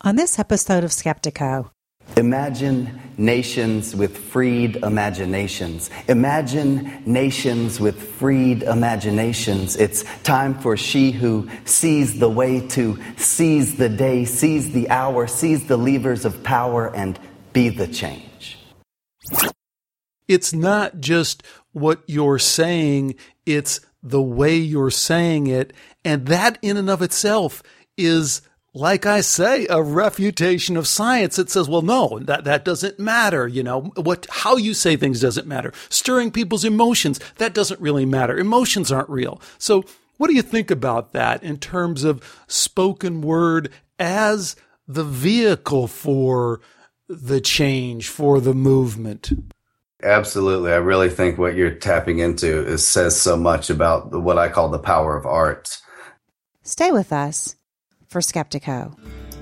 On this episode of Skeptiko. Imagine nations with freed imaginations. Imagine nations with freed imaginations. It's time for she who sees the way to seize the day, seize the hour, seize the levers of power, and be the change. It's not just what you're saying, it's the way you're saying it. And that in and of itself is, like I say, a refutation of science. It says, well, no, that doesn't matter. You know, how you say things doesn't matter. Stirring people's emotions, that doesn't really matter. Emotions aren't real. So what do you think about that in terms of spoken word as the vehicle for the change, for the movement? Absolutely. I really think what you're tapping into says so much about what I call the power of art. Stay with us for Skeptiko.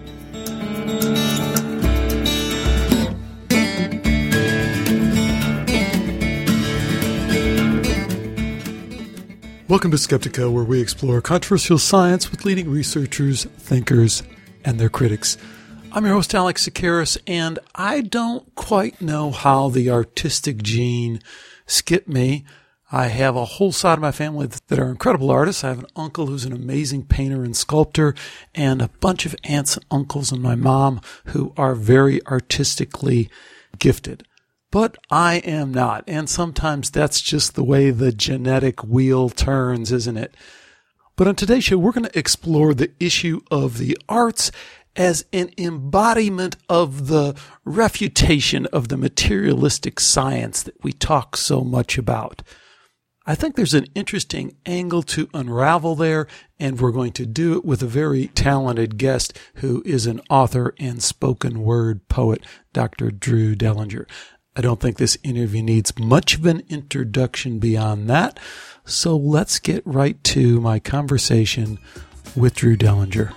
Welcome to Skeptiko, where we explore controversial science with leading researchers, thinkers, and their critics. I'm your host, Alex Tsakiris, and I don't quite know how the artistic gene skipped me. I have a whole side of my family that are incredible artists. I have an uncle who's an amazing painter and sculptor, and a bunch of aunts and uncles and my mom who are very artistically gifted. But I am not, and sometimes that's just the way the genetic wheel turns, isn't it? But on today's show, we're going to explore the issue of the arts as an embodiment of the refutation of the materialistic science that we talk so much about. I think there's an interesting angle to unravel there, and we're going to do it with a very talented guest who is an author and spoken word poet, Dr. Drew Dellinger. I don't think this interview needs much of an introduction beyond that, so let's get right to my conversation with Drew Dellinger.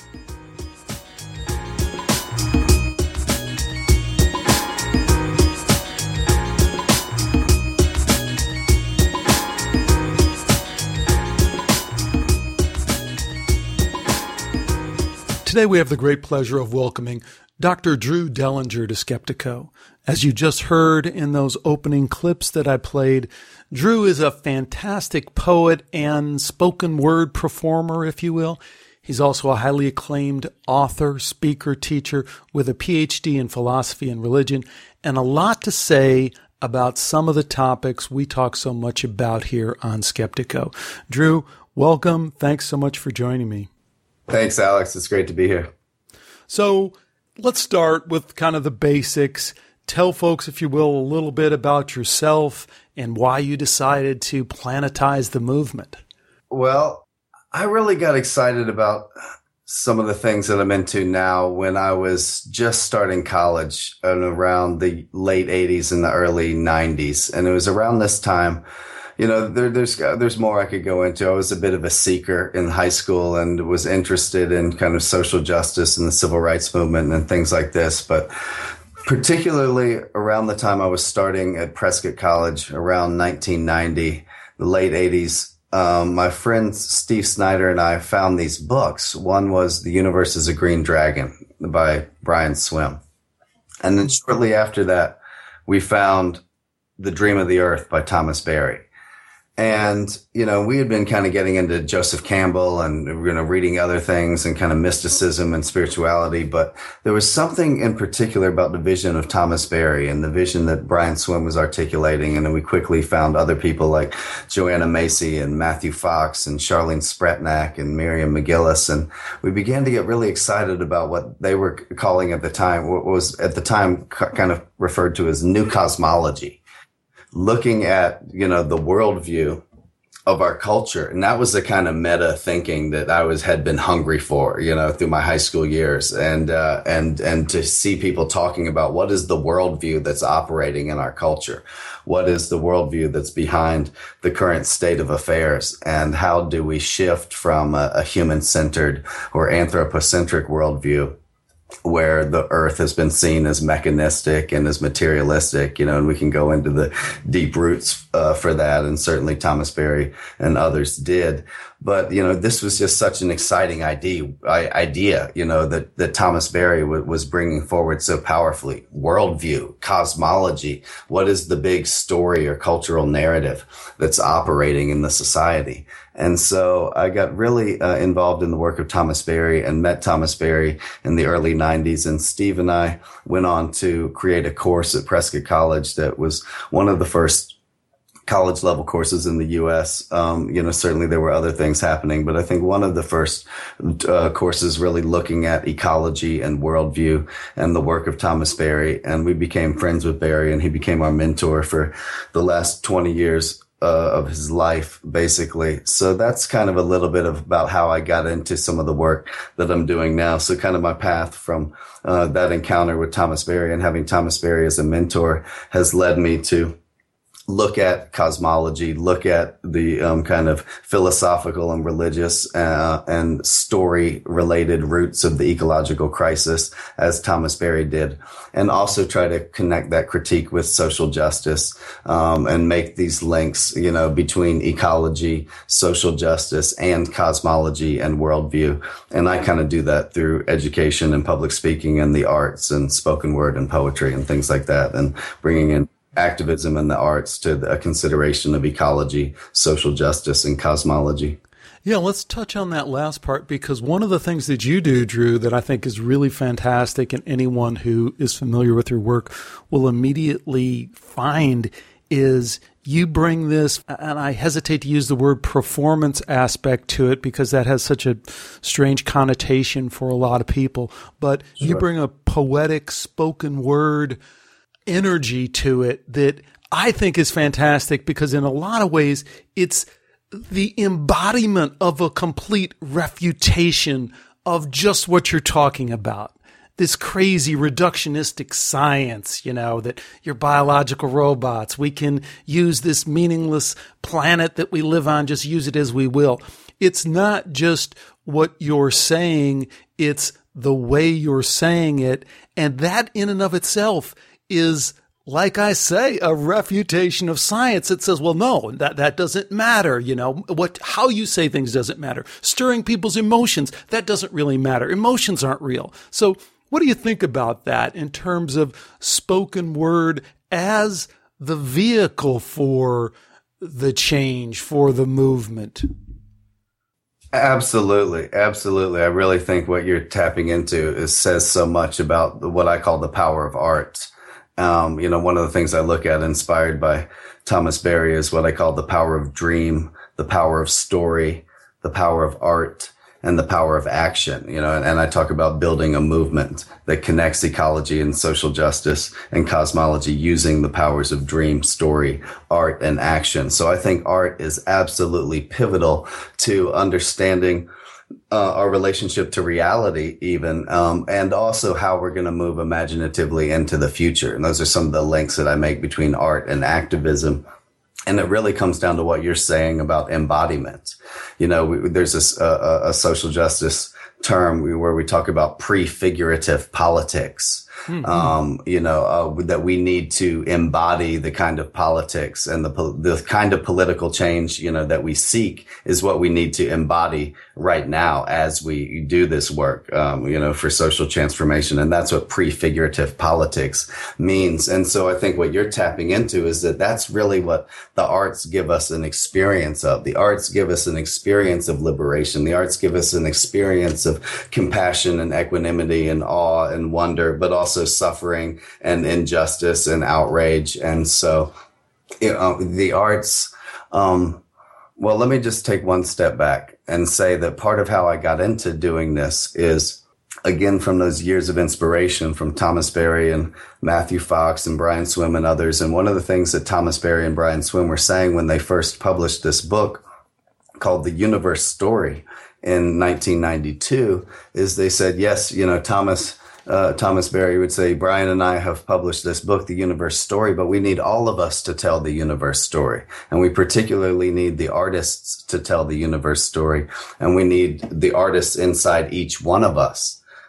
Today we have the great pleasure of welcoming Dr. Drew Dellinger to Skeptiko. As you just heard in those opening clips that I played, Drew is a fantastic poet and spoken word performer, if you will. He's also a highly acclaimed author, speaker, teacher with a PhD in philosophy and religion, and a lot to say about some of the topics we talk so much about here on Skeptiko. Drew, welcome. Thanks so much for joining me. Thanks, Alex. It's great to be here. So let's start with kind of the basics. Tell folks, if you will, a little bit about yourself and why you decided to planetize the movement. Well, I really got excited about some of the things that I'm into now when I was just starting college and around the late 80s and the early 90s. And it was around this time. You know, there's more I could go into. I was a bit of a seeker in high school and was interested in kind of social justice and the civil rights movement and things like this. But particularly around the time I was starting at Prescott College, around 1990, the late 80s, my friend Steve Snyder and I found these books. One was The Universe is a Green Dragon by Brian Swimme. And then shortly after that, we found The Dream of the Earth by Thomas Berry. And, you know, we had been kind of getting into Joseph Campbell and, you know, reading other things and kind of mysticism and spirituality. But there was something in particular about the vision of Thomas Berry and the vision that Brian Swimme was articulating. And then we quickly found other people like Joanna Macy and Matthew Fox and Charlene Spretnak and Miriam McGillis. And we began to get really excited about what they were calling at the time, what was at the time kind of referred to as new cosmology. Looking at, you know, the worldview of our culture. And that was the kind of meta thinking that had been hungry for, you know, through my high school years. And to see people talking about what is the worldview that's operating in our culture? What is the worldview that's behind the current state of affairs? And how do we shift from a human-centered or anthropocentric worldview where the earth has been seen as mechanistic and as materialistic, and we can go into the deep roots for that. And certainly Thomas Berry and others did. But, this was just such an exciting idea, that Thomas Berry was bringing forward so powerfully. Worldview, cosmology. What is the big story or cultural narrative that's operating in the society? And so I got really involved in the work of Thomas Berry and met Thomas Berry in the early 90s. And Steve and I went on to create a course at Prescott College that was one of the first college level courses in the U.S. Certainly there were other things happening, but I think one of the first courses really looking at ecology and worldview and the work of Thomas Berry. And we became friends with Berry, and he became our mentor for the last 20 years of his life, basically. So that's kind of a little bit about how I got into some of the work that I'm doing now. So kind of my path from that encounter with Thomas Berry and having Thomas Berry as a mentor has led me to look at cosmology, look at the kind of philosophical and religious and story-related roots of the ecological crisis, as Thomas Berry did, and also try to connect that critique with social justice and make these links, between ecology, social justice, and cosmology and worldview. And I kind of do that through education and public speaking and the arts and spoken word and poetry and things like that, and bringing in activism and the arts to a consideration of ecology, social justice, and cosmology. Yeah, let's touch on that last part, because one of the things that you do, Drew, that I think is really fantastic, and anyone who is familiar with your work will immediately find, is you bring this, and I hesitate to use the word performance aspect to it because that has such a strange connotation for a lot of people, but Sure. You bring a poetic spoken word energy to it that I think is fantastic, because in a lot of ways it's the embodiment of a complete refutation of just what you're talking about. This crazy reductionistic science, that your biological robots, we can use this meaningless planet that we live on, just use it as we will. It's not just what you're saying, it's the way you're saying it. And that in and of itself is, like I say, a refutation of science. It says, well, no, that doesn't matter. How you say things doesn't matter. Stirring people's emotions, that doesn't really matter. Emotions aren't real. So what do you think about that in terms of spoken word as the vehicle for the change, for the movement? Absolutely. Absolutely. I really think what you're tapping into says so much about what I call the power of art. One of the things I look at inspired by Thomas Berry is what I call the power of dream, the power of story, the power of art, and the power of action, and I talk about building a movement that connects ecology and social justice and cosmology using the powers of dream, story, art, and action. So I think art is absolutely pivotal to understanding our relationship to reality even, and also how we're going to move imaginatively into the future. And those are some of the links that I make between art and activism. And it really comes down to what you're saying about embodiment. There's a social justice term where we talk about prefigurative politics. That we need to embody the kind of politics and the kind of political change, that we seek is what we need to embody right now as we do this work, for social transformation. And that's what prefigurative politics means. And so I think what you're tapping into is that that's really what the arts give us an experience of. The arts give us an experience of liberation. The arts give us an experience of compassion and equanimity and awe and wonder, but also suffering and injustice and outrage. And so, the arts, well, let me just take one step back and say that part of how I got into doing this is, again, from those years of inspiration from Thomas Berry and Matthew Fox and Brian Swimme and others. And one of the things that Thomas Berry and Brian Swimme were saying when they first published this book called The Universe Story in 1992 is they said, yes, Thomas Berry would say, Brian and I have published this book, The Universe Story, but we need all of us to tell the universe story. And we particularly need the artists to tell the universe story. And we need the artists inside each one of us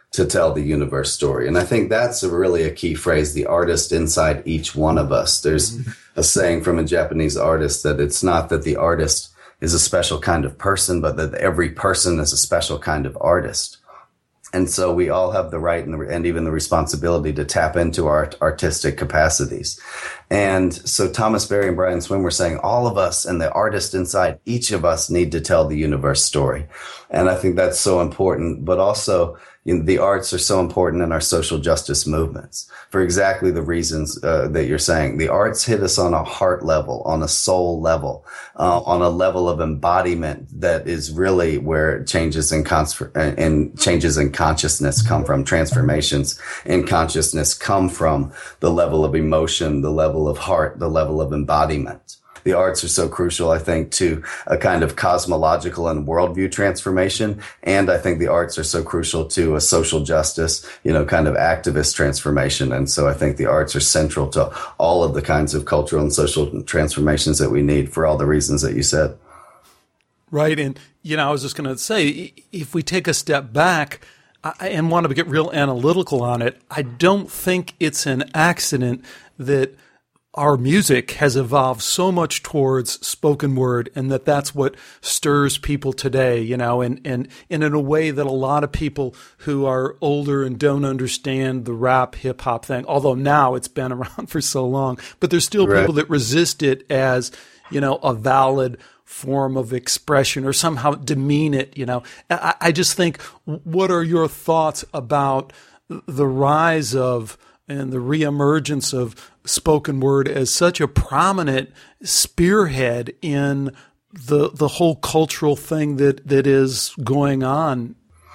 to tell the universe story. And I think that's really a key phrase, the artist inside each one of us. There's a saying from a Japanese artist that it's not that the artist is a special kind of person, but that every person is a special kind of artist. And so we all have the right and even the responsibility to tap into our artistic capacities. And so Thomas Berry and Brian Swimme were saying all of us and the artist inside each of us need to tell the universe story. And I think that's so important, but also the arts are so important in our social justice movements for exactly the reasons that you're saying. The arts hit us on a heart level, on a soul level, on a level of embodiment that is really where changes in changes in consciousness come from. Transformations in consciousness come from the level of emotion, the level of heart, the level of embodiment. The arts are so crucial, I think, to a kind of cosmological and worldview transformation. And I think the arts are so crucial to a social justice, kind of activist transformation. And so I think the arts are central to all of the kinds of cultural and social transformations that we need for all the reasons that you said. Right. And, I was just going to say, if we take a step back and want to get real analytical on it, I don't think it's an accident that our music has evolved so much towards spoken word, and that's what stirs people today, and in a way that a lot of people who are older and don't understand the rap hip hop thing, although now it's been around for so long, but there's still people that resist it as, a valid form of expression or somehow demean it, I just think, what are your thoughts about the rise of and the reemergence of spoken word as such a prominent spearhead in the whole cultural thing that is going on?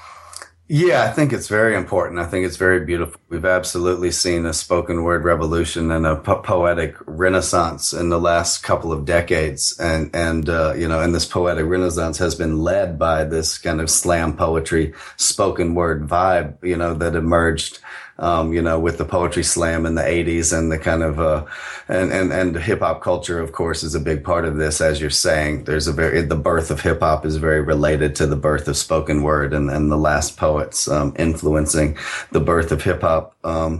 Yeah, I think it's very important. I think it's very beautiful. We've absolutely seen a spoken word revolution and a poetic renaissance in the last couple of decades. And this poetic renaissance has been led by this kind of slam poetry, spoken word vibe, that emerged with the poetry slam in the 80s and the kind of, and hip hop culture, of course, is a big part of this. As you're saying, the birth of hip hop is very related to the birth of spoken word and the last poets, influencing the birth of hip hop.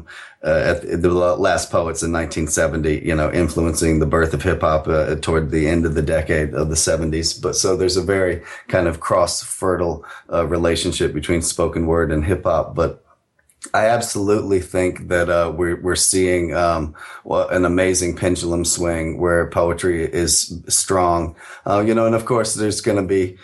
The last poets in 1970, influencing the birth of hip hop toward the end of the decade of the 70s. But so there's a very kind of cross-fertile relationship between spoken word and hip hop. But I absolutely think that we're seeing an amazing pendulum swing where poetry is strong, and of course there's going to be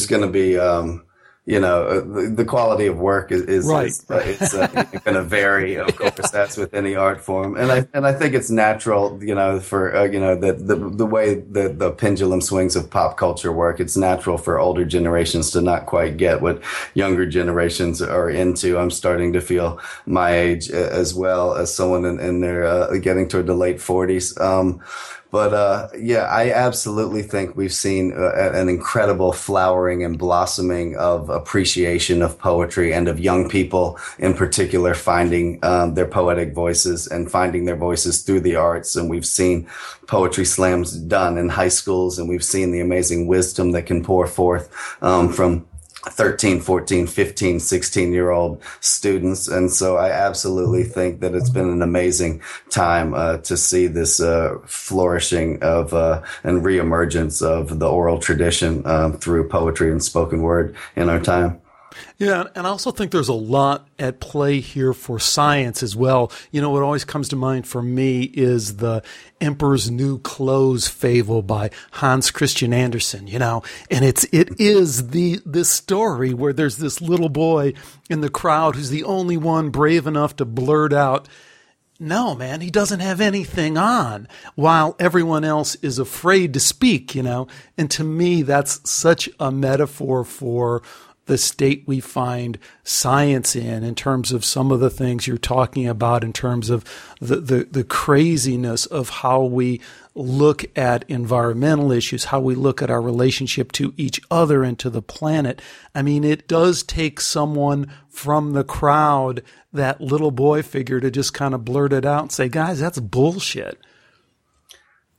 the quality of work is right. It's going to vary. Of course, that's with any art form, and I think it's natural, for the way that the pendulum swings of pop culture work. It's natural for older generations to not quite get what younger generations are into. I'm starting to feel my age as well as someone in their getting toward the late 40s. But I absolutely think we've seen an incredible flowering and blossoming of appreciation of poetry and of young people in particular finding their poetic voices and finding their voices through the arts. And we've seen poetry slams done in high schools, and we've seen the amazing wisdom that can pour forth from 13, 14, 15, 16-year-old students. And so I absolutely think that it's been an amazing time to see this flourishing of and reemergence of the oral tradition through poetry and spoken word in our time. Yeah, and I also think there's a lot at play here for science as well. What always comes to mind for me is the Emperor's New Clothes fable by Hans Christian Andersen, and it is this story where there's this little boy in the crowd who's the only one brave enough to blurt out, "No, man, he doesn't have anything on," while everyone else is afraid to speak, And to me, that's such a metaphor for the state we find science in terms of some of the things you're talking about, in terms of the craziness of how we look at environmental issues, how we look at our relationship to each other and to the planet. I mean, it does take someone from the crowd, that little boy figure, to just kind of blurt it out and say, guys, that's bullshit.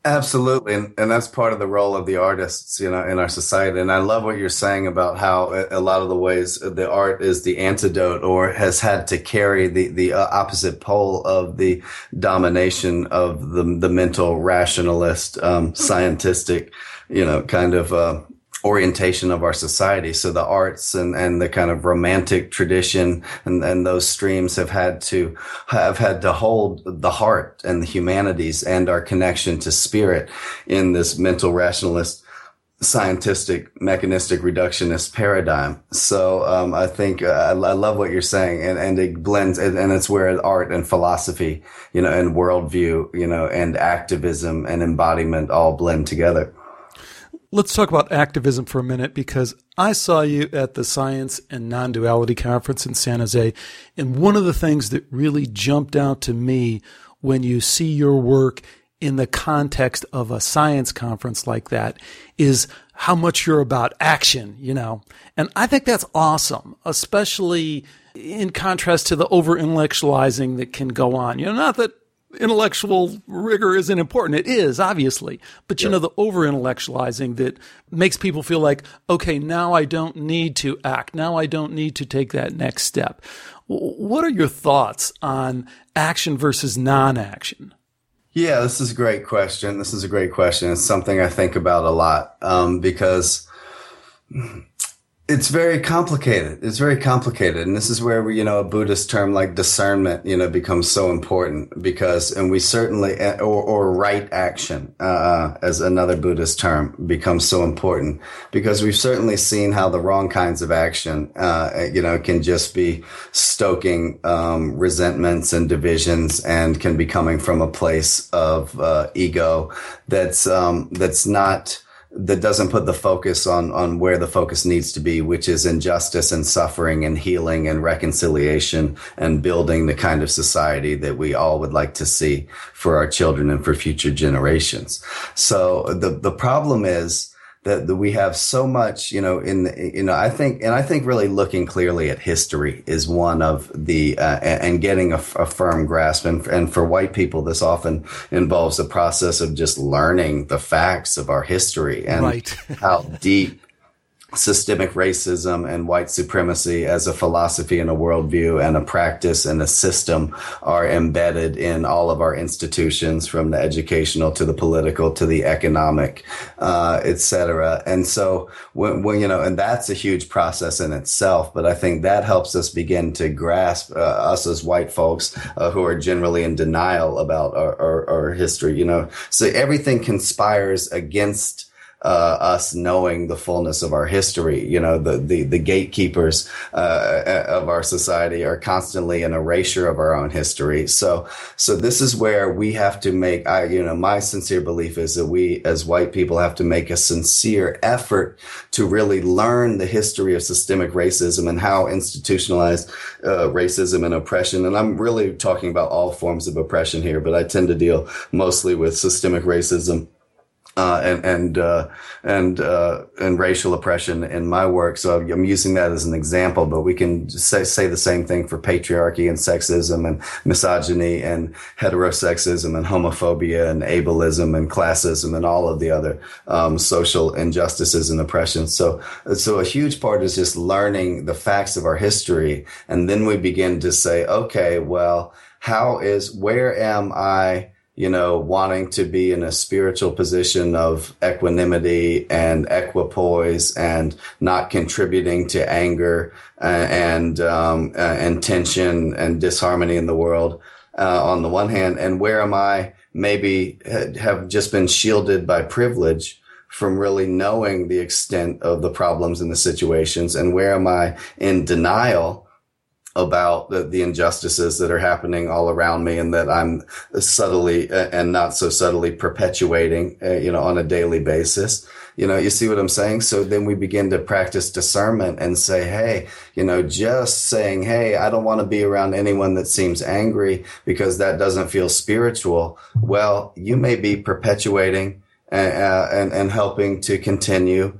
Absolutely. And that's part of the role of the artists, in our society. And I love what you're saying about how a lot of the ways the art is the antidote or has had to carry the opposite pole of the domination of the mental rationalist, scientistic, kind of, orientation of our society. So the arts and the kind of romantic tradition and those streams have had to hold the heart and the humanities and our connection to spirit in this mental rationalist, scientific, mechanistic, reductionist paradigm. So I think I love what you're saying, and it blends, and it's where art and philosophy, and worldview, and activism and embodiment all blend together. Let's talk about activism for a minute, because I saw you at the Science and Non-Duality Conference in San Jose, and one of the things that really jumped out to me when you see your work in the context of a science conference like that is how much you're about action, And I think that's awesome, especially in contrast to the over-intellectualizing that can go on. Not that intellectual rigor isn't important. It is, obviously. But, the over-intellectualizing that makes people feel like, okay, now I don't need to act. Now I don't need to take that next step. What are your thoughts on action versus non-action? Yeah, this is a great question. It's something I think about a lot, because it's very complicated. And this is where a Buddhist term like discernment, becomes so important, because, and we certainly, or right action, as another Buddhist term, becomes so important, because we've certainly seen how the wrong kinds of action, can just be stoking, resentments and divisions, and can be coming from a place of, ego that doesn't put the focus on where the focus needs to be, which is injustice and suffering and healing and reconciliation and building the kind of society that we all would like to see for our children and for future generations. So the problem is that we have so much, I think really looking clearly at history is one of the, and getting a firm grasp. And for white people, this often involves the process of just learning the facts of our history and right. how deep systemic racism and white supremacy as a philosophy and a worldview and a practice and a system are embedded in all of our institutions, from the educational to the political to the economic, et cetera. And so when and that's a huge process in itself, but I think that helps us begin to grasp, us as white folks, who are generally in denial about our history, so everything conspires against us knowing the fullness of our history. The gatekeepers of our society are constantly an erasure of our own history. So this is where we have to make, my sincere belief is that we as white people have to make a sincere effort to really learn the history of systemic racism and how institutionalized racism and oppression, and I'm really talking about all forms of oppression here, but I tend to deal mostly with systemic racism and racial oppression in my work. So I'm using that as an example, but we can say the same thing for patriarchy and sexism and misogyny and heterosexism and homophobia and ableism and classism and all of the other social injustices and oppression. So a huge part is just learning the facts of our history, and then we begin to say, okay, well, where am I wanting to be in a spiritual position of equanimity and equipoise and not contributing to anger and tension and disharmony in the world, on the one hand, and where am I maybe have just been shielded by privilege from really knowing the extent of the problems and the situations, and where am I in denial about the injustices that are happening all around me and that I'm subtly and not so subtly perpetuating, on a daily basis. You see what I'm saying? So then we begin to practice discernment and say, hey, just saying, hey, I don't want to be around anyone that seems angry because that doesn't feel spiritual. Well, you may be perpetuating and helping to continue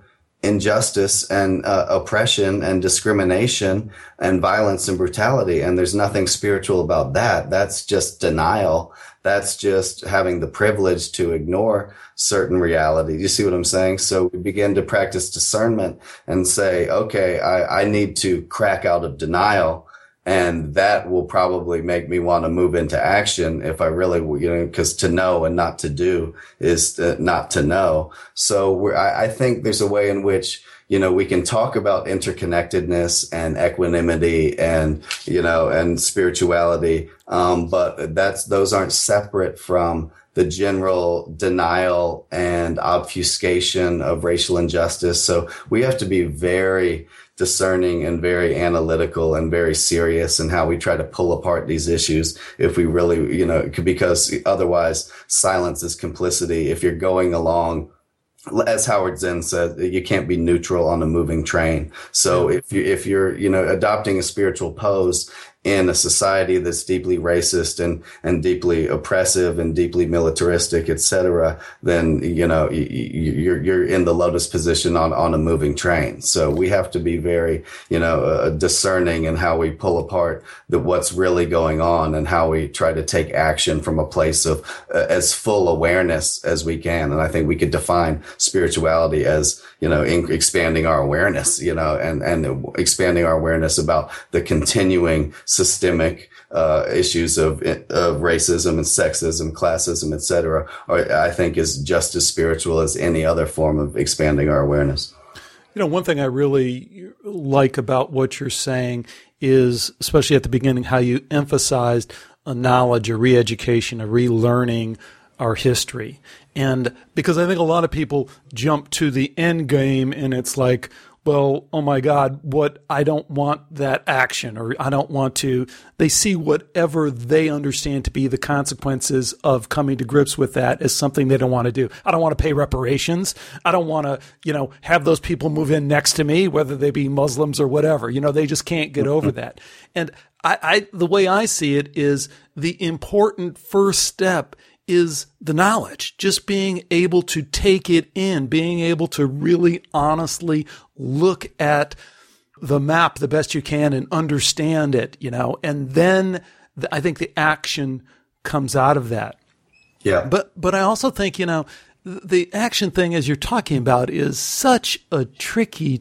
injustice and oppression and discrimination and violence and brutality. And there's nothing spiritual about that. That's just denial. That's just having the privilege to ignore certain reality. You see what I'm saying? So we begin to practice discernment and say, okay, I need to crack out of denial. And that will probably make me want to move into action if I really, because to know and not to do is not to know. So I think there's a way in which, we can talk about interconnectedness and equanimity and, and spirituality. But those aren't separate from the general denial and obfuscation of racial injustice. So we have to be very discerning and very analytical and very serious in how we try to pull apart these issues if we really, because otherwise silence is complicity. If you're going along, as Howard Zinn said, you can't be neutral on a moving train. So if you're, adopting a spiritual pose in a society that's deeply racist and deeply oppressive and deeply militaristic, et cetera, then, you're in the lotus position on a moving train. So we have to be very, discerning in how we pull apart what's really going on and how we try to take action from a place of as full awareness as we can. And I think we could define spirituality as, expanding our awareness, and expanding our awareness about the continuing systemic issues of racism and sexism, classism, et cetera, I think is just as spiritual as any other form of expanding our awareness. One thing I really like about what you're saying is, especially at the beginning, how you emphasized a knowledge, a re-education, a relearning our history. And because I think a lot of people jump to the end game and it's like, well, oh my God, I don't want that action, or I don't want to, they see whatever they understand to be the consequences of coming to grips with that as something they don't want to do. I don't want to pay reparations. I don't want to, have those people move in next to me, whether they be Muslims or whatever. They just can't get over that. And the way I see it is the important first step is the knowledge, just being able to take it in, being able to really honestly look at the map the best you can and understand it, and then I think the action comes out of that. Yeah. But I also think, the action thing, as you're talking about, is such a tricky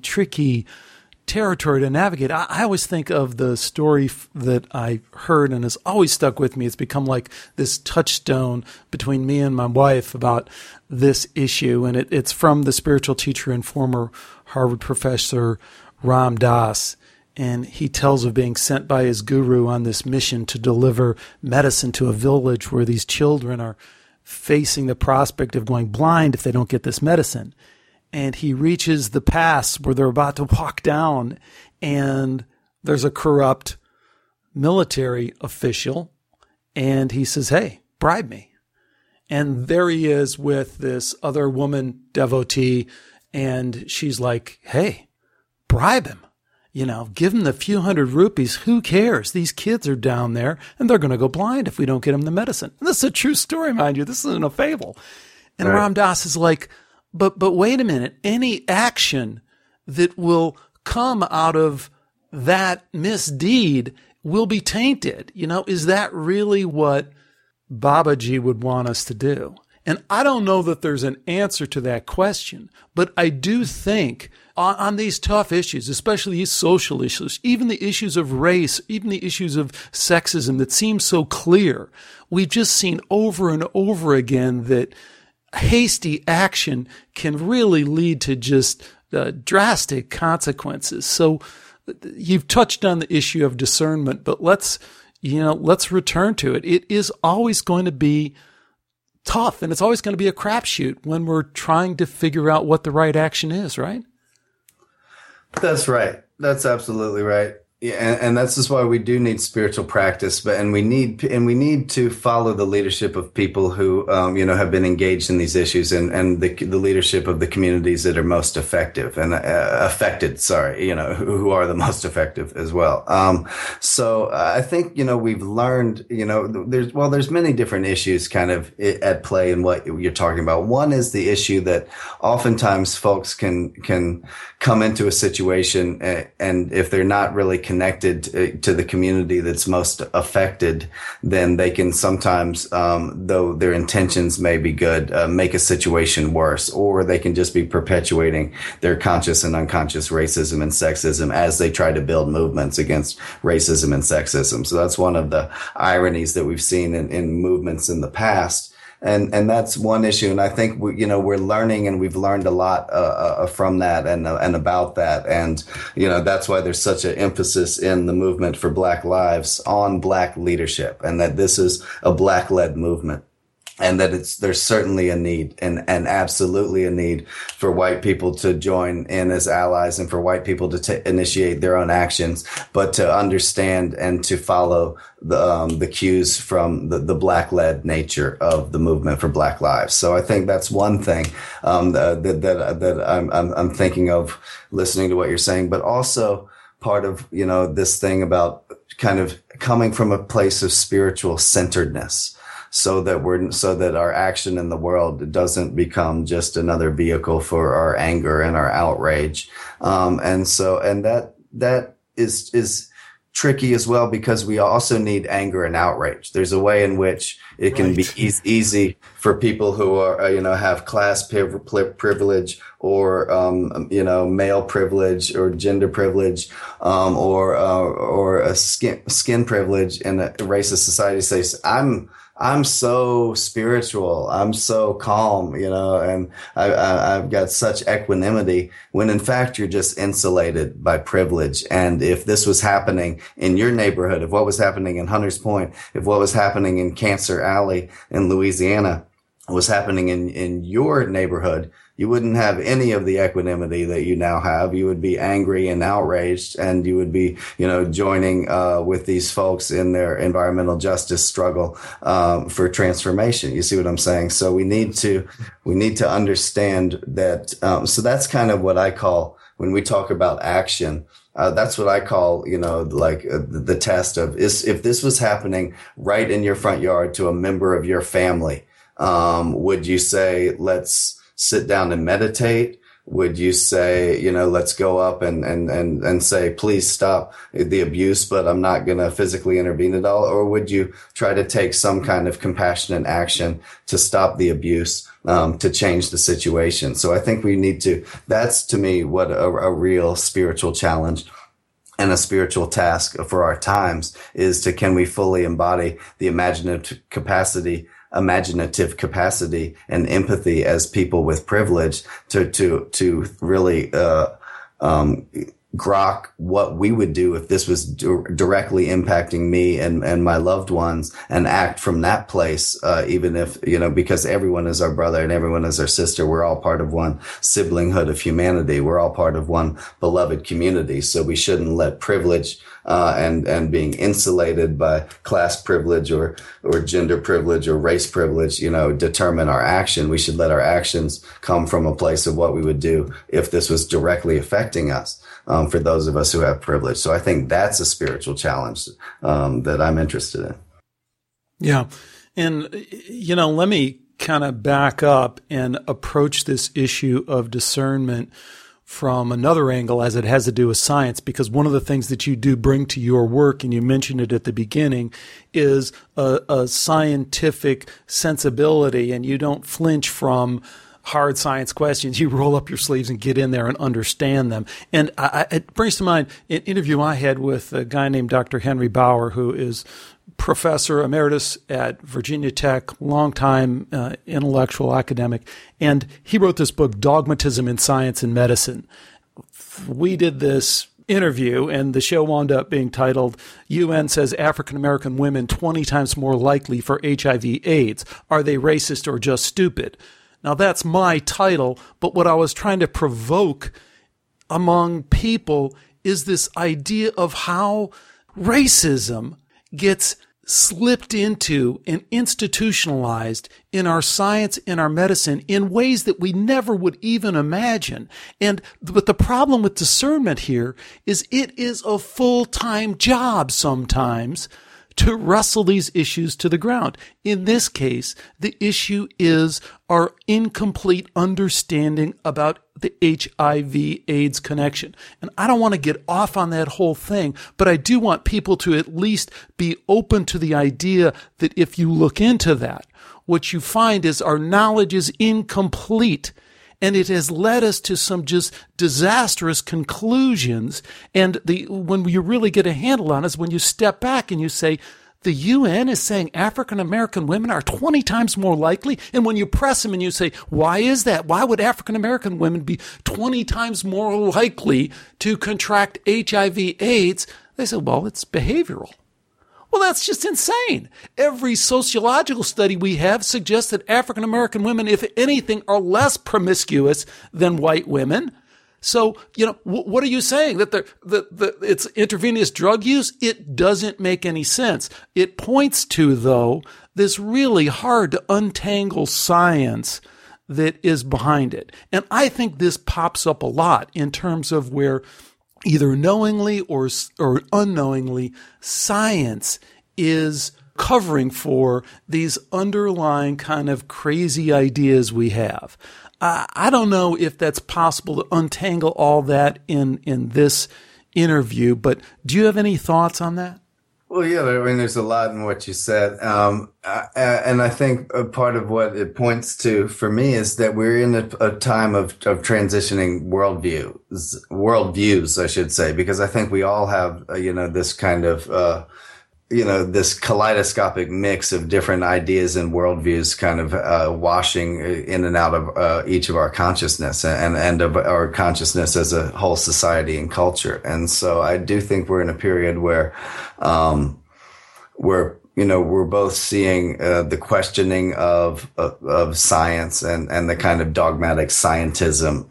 territory to navigate. I always think of the story that I heard and has always stuck with me. It's become like this touchstone between me and my wife about this issue. And it's from the spiritual teacher and former Harvard professor Ram Dass. And he tells of being sent by his guru on this mission to deliver medicine to a village where these children are facing the prospect of going blind if they don't get this medicine. And he reaches the pass where they're about to walk down, and there's a corrupt military official, and he says, "Hey, bribe me." And there he is with this other woman devotee, and she's like, "Hey, bribe him. Give him the few hundred rupees. Who cares? These kids are down there, and they're going to go blind if we don't get them the medicine." And this is a true story, mind you. This isn't a fable. And right. Ram Dass is like, But wait a minute, any action that will come out of that misdeed will be tainted. Is that really what Babaji would want us to do? And I don't know that there's an answer to that question, but I do think on these tough issues, especially these social issues, even the issues of race, even the issues of sexism that seem so clear, we've just seen over and over again that hasty action can really lead to just drastic consequences. So you've touched on the issue of discernment, but let's return to it. It is always going to be tough, and it's always going to be a crapshoot when we're trying to figure out what the right action is, right? That's right. That's absolutely right. Yeah, and that's just why we do need spiritual practice, and we need to follow the leadership of people who have been engaged in these issues, and the leadership of the communities that are most effective and affected. Sorry, who are the most effective as well. So I think we've learned there's many different issues kind of at play in what you're talking about. One is the issue that oftentimes folks can come into a situation, and if they're not really connected to the community that's most affected, then they can sometimes, though their intentions may be good, make a situation worse, or they can just be perpetuating their conscious and unconscious racism and sexism as they try to build movements against racism and sexism. So that's one of the ironies that we've seen in movements in the past. And that's one issue. And I think we're learning, and we've learned a lot from that and about that. And that's why there's such an emphasis in the movement for Black lives on Black leadership, and that this is a Black-led movement. And that there's certainly a need, and absolutely a need for white people to join in as allies, and for white people to initiate their own actions, but to understand and to follow the cues from the Black-led nature of the movement for Black lives. So I think that's one thing that I'm thinking of listening to what you're saying, but also part of this thing about kind of coming from a place of spiritual centeredness. So that our action in the world doesn't become just another vehicle for our anger and our outrage. And that is tricky as well, because we also need anger and outrage. There's a way in which it can be easy for people who are, have class privilege, or, male privilege, or gender privilege, or a skin privilege in a racist society, says, I'm so spiritual, I'm so calm, and I've got such equanimity, when in fact you're just insulated by privilege. And if this was happening in your neighborhood, if what was happening in Hunters Point, if what was happening in Cancer Alley in Louisiana was happening in your neighborhood, you wouldn't have any of the equanimity that you now have. You would be angry and outraged, and you would be, joining with these folks in their environmental justice struggle for transformation. You see what I'm saying? So we need to understand that. So that's kind of what I call, when we talk about action, that's what I call, the test of if this was happening right in your front yard to a member of your family, would you say, let's sit down and meditate? Would you say, let's go up and say, please stop the abuse, but I'm not going to physically intervene at all? Or would you try to take some kind of compassionate action to stop the abuse, to change the situation? So I think that's to me what a real spiritual challenge and a spiritual task for our times is can we fully embody the imaginative capacity and empathy as people with privilege to really grok what we would do if this was directly impacting me and my loved ones, and act from that place, even if, because everyone is our brother and everyone is our sister. We're all part of one siblinghood of humanity. We're all part of one beloved community. So we shouldn't let privilege and being insulated by class privilege or gender privilege or race privilege, determine our action. We should let our actions come from a place of what we would do if this was directly affecting us, for those of us who have privilege. So I think that's a spiritual challenge that I'm interested in. Yeah. And, let me kind of back up and approach this issue of discernment from another angle, as it has to do with science, because one of the things that you do bring to your work, and you mentioned it at the beginning, is a scientific sensibility, and you don't flinch from hard science questions. You roll up your sleeves and get in there and understand them. And it brings to mind an interview I had with a guy named Dr. Henry Bauer, who is professor emeritus at Virginia Tech, longtime intellectual academic, and he wrote this book, Dogmatism in Science and Medicine. We did this interview, and the show wound up being titled, UN says African American women 20 times more likely for HIV/AIDS. Are they racist or just stupid? Now, that's my title, but what I was trying to provoke among people is this idea of how racism gets slipped into and institutionalized in our science, in our medicine, in ways that we never would even imagine. But the problem with discernment here is it is a full-time job sometimes to wrestle these issues to the ground. In this case, the issue is our incomplete understanding about the HIV/AIDS connection. And I don't want to get off on that whole thing, but I do want people to at least be open to the idea that if you look into that, what you find is our knowledge is incomplete. And it has led us to some just disastrous conclusions. And when you really get a handle on it is when you step back and you say, the UN is saying African American women are 20 times more likely. And when you press them and you say, why is that? Why would African American women be 20 times more likely to contract HIV/AIDS? They say, well, it's behavioral. Well, that's just insane. Every sociological study we have suggests that African American women, if anything, are less promiscuous than white women. So, what are you saying? That it's intravenous drug use? It doesn't make any sense. It points to, though, this really hard to untangle science that is behind it. And I think this pops up a lot in terms of where either knowingly or unknowingly, science is covering for these underlying kind of crazy ideas we have. I don't know if that's possible to untangle all that in this interview, but do you have any thoughts on that? Well, yeah, I mean, there's a lot in what you said. And I think a part of what it points to for me is that we're in a time of transitioning worldviews, I should say, because I think we all have, this kind of, this kaleidoscopic mix of different ideas and worldviews kind of washing in and out of each of our consciousness and of our consciousness as a whole society and culture. And so I do think we're in a period where we're both seeing the questioning of science and the kind of dogmatic scientism,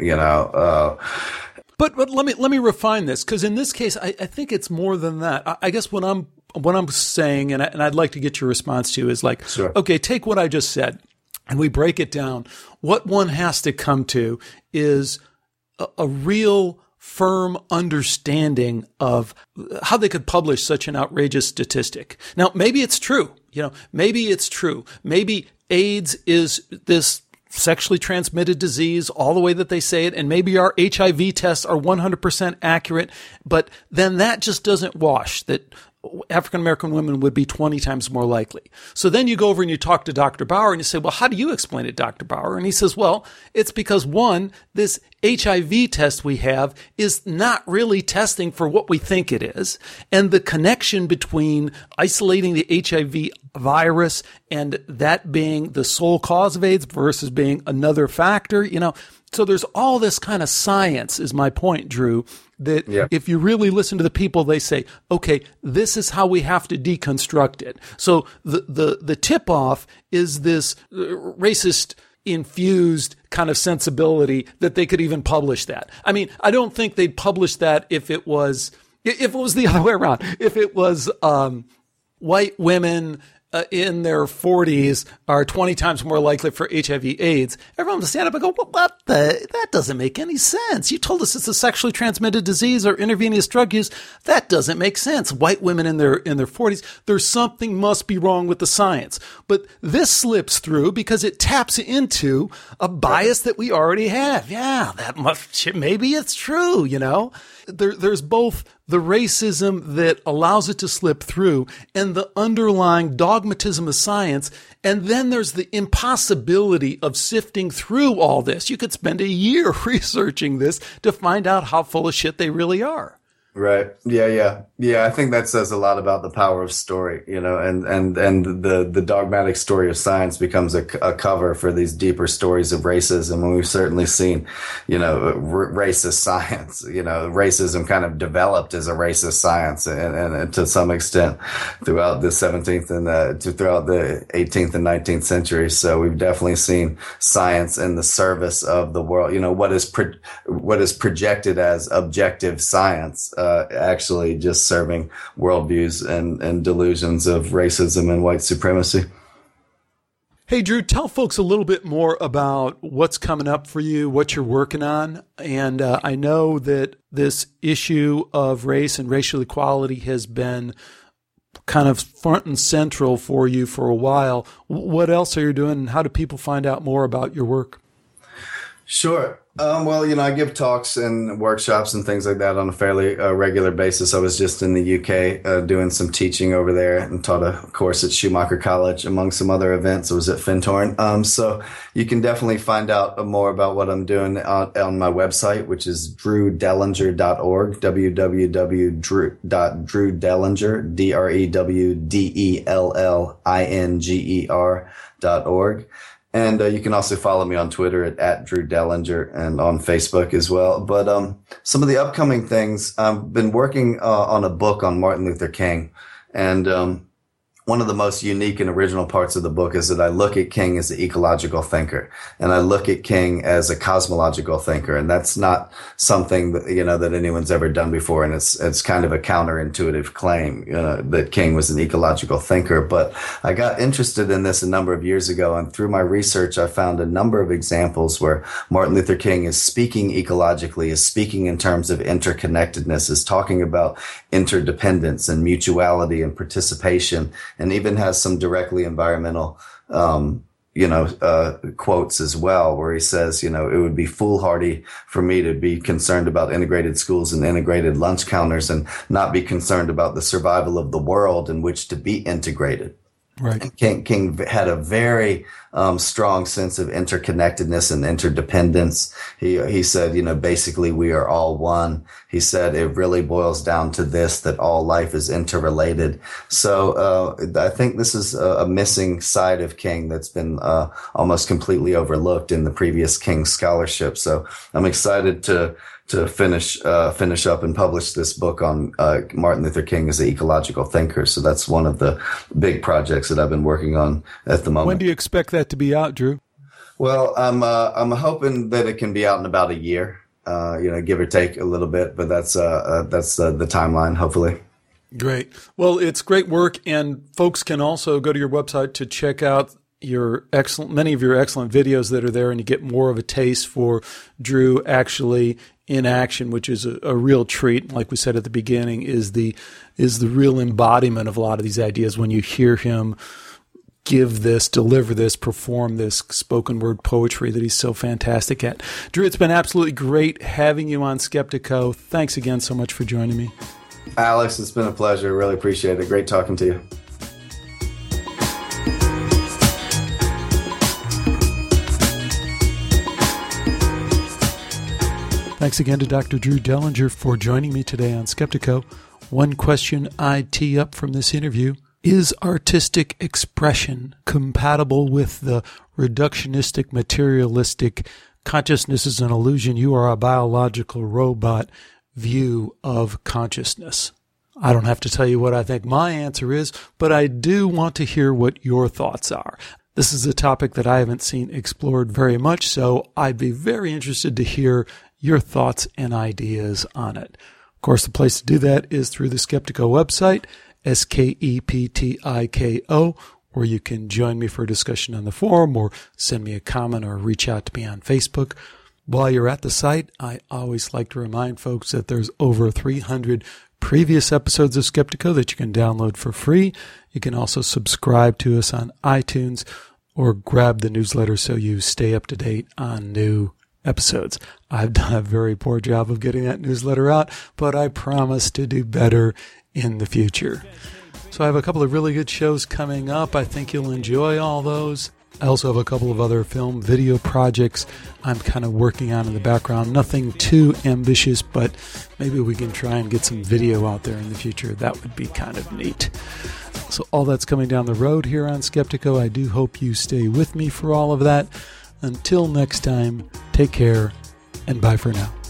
But let me refine this, because in this case, I think it's more than that. I guess what I'm saying, and I'd like to get your response to, is like, sure. Okay, take what I just said, and we break it down. What one has to come to is a real firm understanding of how they could publish such an outrageous statistic. Now, maybe it's true. Maybe it's true. Maybe AIDS is this sexually transmitted disease all the way that they say it, and maybe our HIV tests are 100% accurate, but then that just doesn't wash that African American women would be 20 times more likely. So then you go over and you talk to Dr. Bauer and you say, well, how do you explain it, Dr. Bauer? And he says, well, it's because, one, this HIV test we have is not really testing for what we think it is. And the connection between isolating the HIV virus and that being the sole cause of AIDS versus being another factor, so there's all this kind of science, is my point, Drew, that If you really listen to the people, they say, okay, this is how we have to deconstruct it. So the tip-off is this racist infused kind of sensibility that they could even publish that. I mean, I don't think they'd publish that if it was the other way around. If it was white women in their 40s are 20 times more likely for HIV/AIDS, everyone would stand up and go, well, that doesn't make any sense. You told us it's a sexually transmitted disease or intravenous drug use. That doesn't make sense. White women in their 40s, there's something must be wrong with the science. But this slips through because it taps into a bias that we already have. Yeah, maybe it's true, There's both the racism that allows it to slip through and the underlying dogmatism of science. And then there's the impossibility of sifting through all this. You could spend a year researching this to find out how full of shit they really are. Right. Yeah. I think that says a lot about the power of story, and the dogmatic story of science becomes a cover for these deeper stories of racism. And we've certainly seen, racist science, racism kind of developed as a racist science and to some extent throughout the 17th and throughout the 18th and 19th century. So we've definitely seen science in the service of the world, what is projected as objective science, actually just serving worldviews and delusions of racism and white supremacy. Hey, Drew, tell folks a little bit more about what's coming up for you, what you're working on. And I know that this issue of race and racial equality has been kind of front and central for you for a while. What else are you doing, and how do people find out more about your work? Sure. Well, I give talks and workshops and things like that on a fairly regular basis. I was just in the UK doing some teaching over there and taught a course at Schumacher College, among some other events. I was at Findhorn. So you can definitely find out more about what I'm doing on my website, which is drewdellinger.org, www.drewdellinger, DREWDELLINGER.org. And you can also follow me on Twitter at Drew Dellinger and on Facebook as well. But some of the upcoming things, I've been working on a book on Martin Luther King. And one of the most unique and original parts of the book is that I look at King as an ecological thinker, and I look at King as a cosmological thinker. And that's not something that, that anyone's ever done before. And it's kind of a counterintuitive claim, that King was an ecological thinker. But I got interested in this a number of years ago. And through my research, I found a number of examples where Martin Luther King is speaking ecologically, is speaking in terms of interconnectedness, is talking about interdependence and mutuality and participation, and even has some directly environmental, quotes as well, where he says, it would be foolhardy for me to be concerned about integrated schools and integrated lunch counters and not be concerned about the survival of the world in which to be integrated. Right. King had a very strong sense of interconnectedness and interdependence. He said, basically we are all one. He said it really boils down to this, that all life is interrelated. So I think this is a missing side of King that's been almost completely overlooked in the previous King scholarship. So I'm excited to finish up and publish this book on Martin Luther King as an ecological thinker. So that's one of the big projects that I've been working on at the moment. When do you expect that to be out, Drew? Well, I'm hoping that it can be out in about a year, give or take a little bit, but that's the timeline, hopefully. Great. Well, it's great work, and folks can also go to your website to check out many of your excellent videos that are there, and you get more of a taste for Drew actually in action, which is a real treat. Like we said at the beginning, is the real embodiment of a lot of these ideas when you hear him deliver this, perform this spoken word poetry that he's so fantastic at. Drew, it's been absolutely great having you on Skeptiko. Thanks again so much for joining me. Alex, it's been a pleasure. Really appreciate it. Great talking to you. Thanks again to Dr. Drew Dellinger for joining me today on Skeptiko. One question I tee up from this interview: is artistic expression compatible with the reductionistic, materialistic, consciousness is an illusion, you are a biological robot view of consciousness? I don't have to tell you what I think my answer is, but I do want to hear what your thoughts are. This is a topic that I haven't seen explored very much, so I'd be very interested to hear your thoughts and ideas on it. Of course, the place to do that is through the Skeptiko website, SKEPTIKO, or you can join me for a discussion on the forum or send me a comment or reach out to me on Facebook. While you're at the site, I always like to remind folks that there's over 300 previous episodes of Skeptiko that you can download for free. You can also subscribe to us on iTunes or grab the newsletter so you stay up to date on new episodes. I've done a very poor job of getting that newsletter out, but I promise to do better in the future. So I have a couple of really good shows coming up. I think you'll enjoy all those. I also have a couple of other film video projects I'm kind of working on in the background. Nothing too ambitious, but maybe we can try and get some video out there in the future. That would be kind of neat. So all that's coming down the road here on Skeptiko. I do hope you stay with me for all of that. Until next time, take care and bye for now.